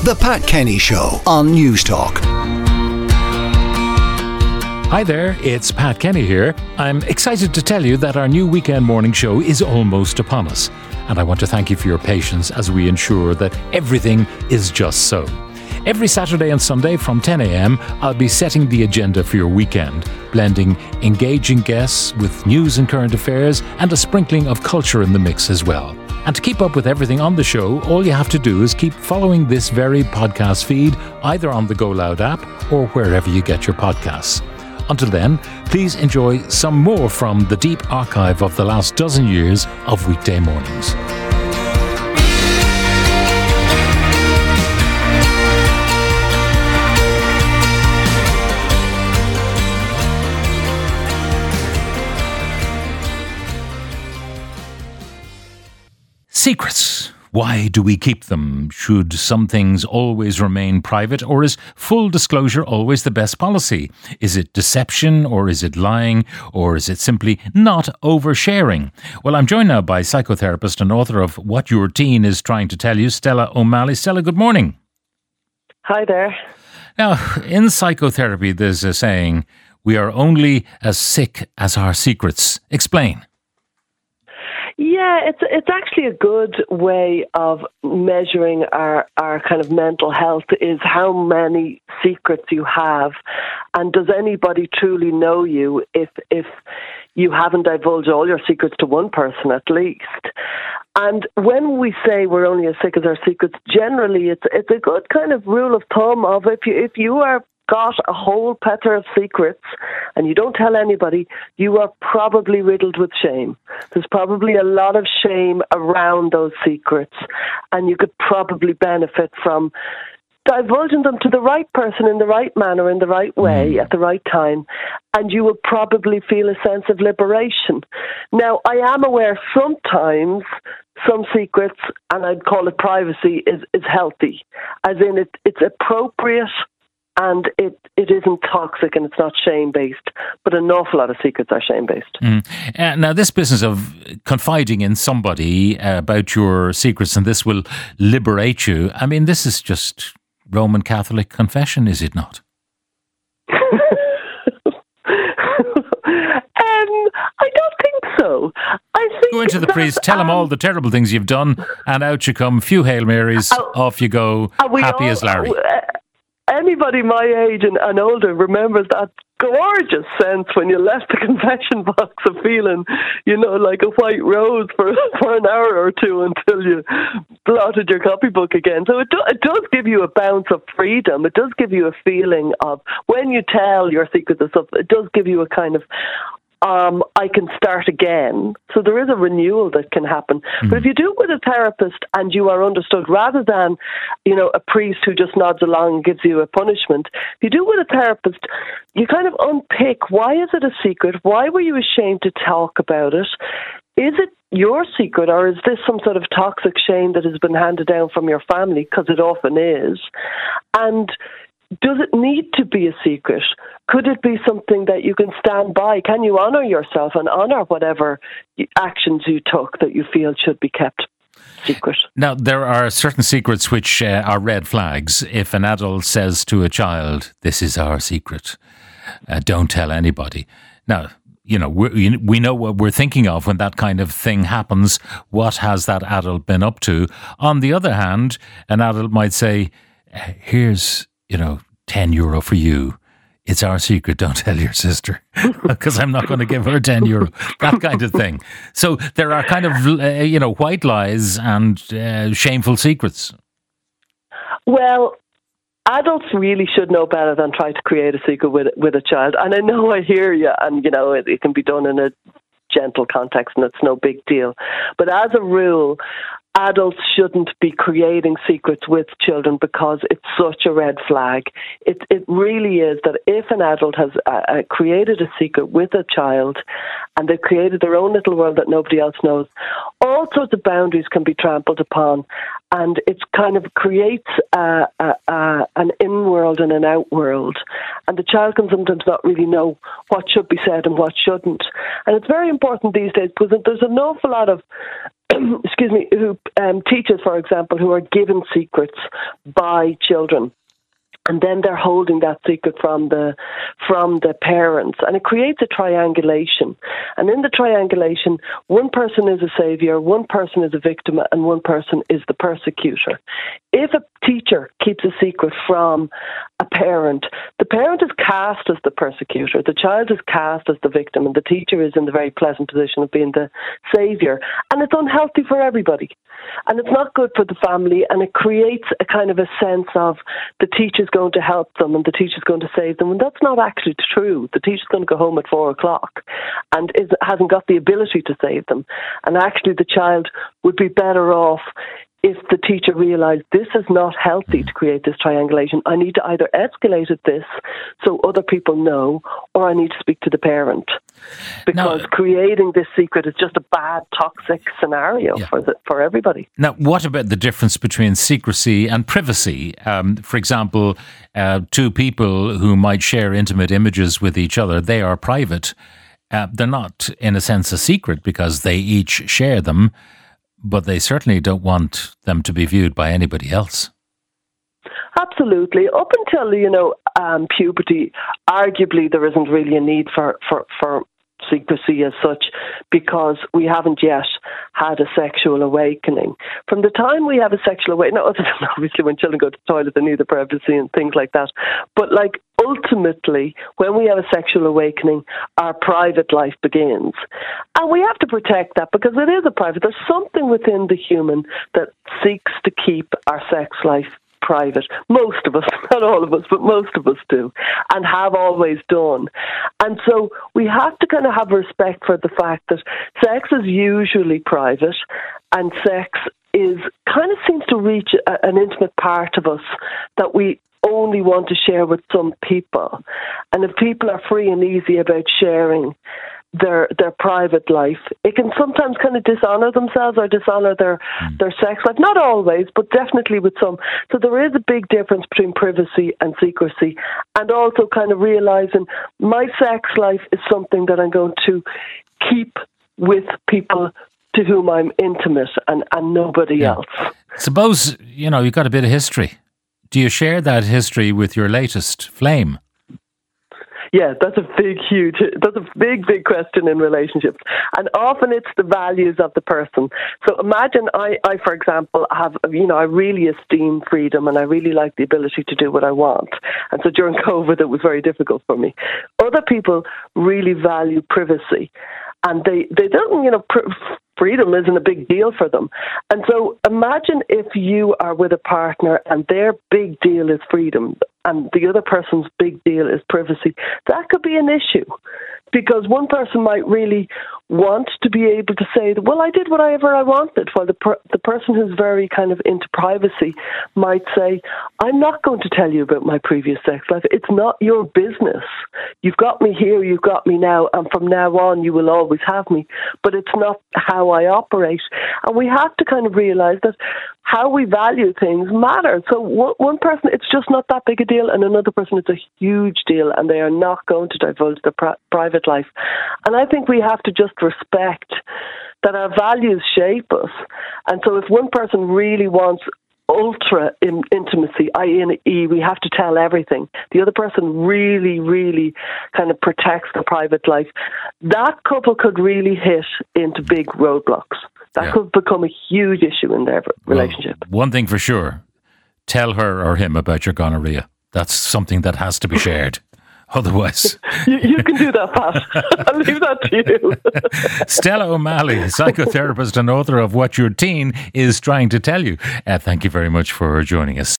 The Pat Kenny Show on Newstalk. Hi there, it's Pat Kenny here. I'm excited to tell you that our new weekend morning show is almost upon us. And I want to thank you for your patience as we ensure that everything is just so. Every Saturday and Sunday from 10 a.m, I'll be setting the agenda for your weekend, blending engaging guests with news and current affairs and a sprinkling of culture in the mix as well. And to keep up with everything on the show, all you have to do is keep following this very podcast feed, either on the Go Loud app or wherever you get your podcasts. Until then, please enjoy some more from the deep archive of the last dozen years of weekday mornings. Secrets. Why do we keep them? Should some things always remain private, or is full disclosure always the best policy? Is it deception, or is it lying, or is it simply not oversharing? Well, I'm joined now by psychotherapist and author of What Your Teen is Trying to Tell You, Stella O'Malley. Stella, good morning. Hi there. Now, in psychotherapy, there's a saying, we are only as sick as our secrets. Explain. Yeah, it's actually a good way of measuring our kind of mental health, is how many secrets you have, and does anybody truly know you if you haven't divulged all your secrets to one person at least. And when we say we're only as sick as our secrets, generally it's a good kind of rule of thumb of if you are got a whole plethora of secrets and you don't tell anybody, you are probably riddled with shame. There's probably a lot of shame around those secrets, and you could probably benefit from divulging them to the right person in the right manner, in the right way, at the right time, and you will probably feel a sense of liberation. Now, I am aware sometimes some secrets, and I'd call it privacy, is healthy, as in it's appropriate, and it isn't toxic and it's not shame-based, but an awful lot of secrets are shame-based. Now, this business of confiding in somebody about your secrets and this will liberate you, I mean, this is just Roman Catholic confession, is it not? I don't think so. I think go into the priest, tell him all the terrible things you've done, and out you come, few Hail Marys, off you go, happy as Larry. Anybody my age and older remembers that gorgeous sense when you left the confession box of feeling, like a white rose for an hour or two until you blotted your copybook again. So it does give you a bounce of freedom. It does give you a feeling of, when you tell your secrets and stuff, it does give you a kind of, I can start again. So there is a renewal that can happen. But if you do it with a therapist and you are understood, rather than, a priest who just nods along and gives you a punishment, if you do it with a therapist, you kind of unpick, why is it a secret? Why were you ashamed to talk about it? Is it your secret, or is this some sort of toxic shame that has been handed down from your family? Because it often is. And does it need to be a secret? Could it be something that you can stand by? Can you honour yourself and honour whatever actions you took that you feel should be kept secret? Now, there are certain secrets which are red flags. If an adult says to a child, this is our secret, don't tell anybody. Now, we know what we're thinking of when that kind of thing happens. What has that adult been up to? On the other hand, an adult might say, here's €10 for you. It's our secret. Don't tell your sister because I'm not going to give her €10. That kind of thing. So there are kind of, white lies and shameful secrets. Well, adults really should know better than try to create a secret with a child. And I know, I hear you, and, it can be done in a gentle context and it's no big deal. But as a rule, adults shouldn't be creating secrets with children because it's such a red flag. It really is that if an adult has created a secret with a child and they've created their own little world that nobody else knows, all sorts of boundaries can be trampled upon. and it kind of creates an in-world and an out-world, and the child can sometimes not really know what should be said and what shouldn't. And it's very important these days because there's an awful lot of teachers, for example, who are given secrets by children. And then they're holding that secret from the parents. And it creates a triangulation. And in the triangulation, one person is a savior, one person is a victim, and one person is the persecutor. If a teacher keeps a secret from a parent, the parent is cast as the persecutor, the child is cast as the victim, and the teacher is in the very pleasant position of being the savior. And it's unhealthy for everybody. And it's not good for the family, and it creates a kind of a sense of the teacher's going to help them and the teacher's going to save them. And that's not actually true. The teacher's going to go home at 4:00 and hasn't got the ability to save them. And actually the child would be better off if the teacher realised this is not healthy to create this triangulation. I need to either escalate at this so other people know, or I need to speak to the parent. Because creating this secret is just a bad, toxic scenario for everybody. Now, what about the difference between secrecy and privacy? For example, two people who might share intimate images with each other, they are private. They're not, in a sense, a secret because they each share them, but they certainly don't want them to be viewed by anybody else. Absolutely. Up until, puberty, arguably there isn't really a need for secrecy as such, because we haven't yet had a sexual awakening. From the time we have a sexual awakening, other than obviously when children go to the toilet, they need the privacy and things like that, but ultimately, when we have a sexual awakening, our private life begins. And we have to protect that because it is a private. There's something within the human that seeks to keep our sex life private. Most of us, not all of us, but most of us do, and have always done. And so we have to kind of have respect for the fact that sex is usually private, and sex seems to reach an intimate part of us that we only want to share with some people. And if people are free and easy about sharing their private life, it can sometimes kind of dishonour themselves or dishonour their sex life. Not always, but definitely with some. So there is a big difference between privacy and secrecy, and also kind of realising my sex life is something that I'm going to keep with people to whom I'm intimate and nobody else. Suppose, you've got a bit of history. Do you share that history with your latest flame? Yeah, that's a big question in relationships. And often it's the values of the person. So imagine I for example, have, I really esteem freedom and I really like the ability to do what I want. And so during COVID, it was very difficult for me. Other people really value privacy. And they don't, freedom isn't a big deal for them. And so imagine if you are with a partner and their big deal is freedom and the other person's big deal is privacy. That could be an issue, because one person might really want to be able to say, well, I did whatever I wanted, while the person who's very kind of into privacy might say, I'm not going to tell you about my previous sex life. It's not your business. You've got me here, you've got me now, and from now on you will always have me, but it's not how I operate. And we have to kind of realise that how we value things matter. So one person, it's just not that big a deal, and another person, it's a huge deal, and they are not going to divulge their private life. And I think we have to just respect that our values shape us. And so if one person really wants ultra intimacy, i.e. we have to tell everything, the other person really, really kind of protects their private life, that couple could really hit into big roadblocks. That could become a huge issue in their relationship. Well, one thing for sure, tell her or him about your gonorrhea. That's something that has to be shared. Otherwise... you can do that, Pat. I'll leave that to you. Stella O'Malley, psychotherapist and author of What Your Teen is Trying to Tell You. Thank you very much for joining us.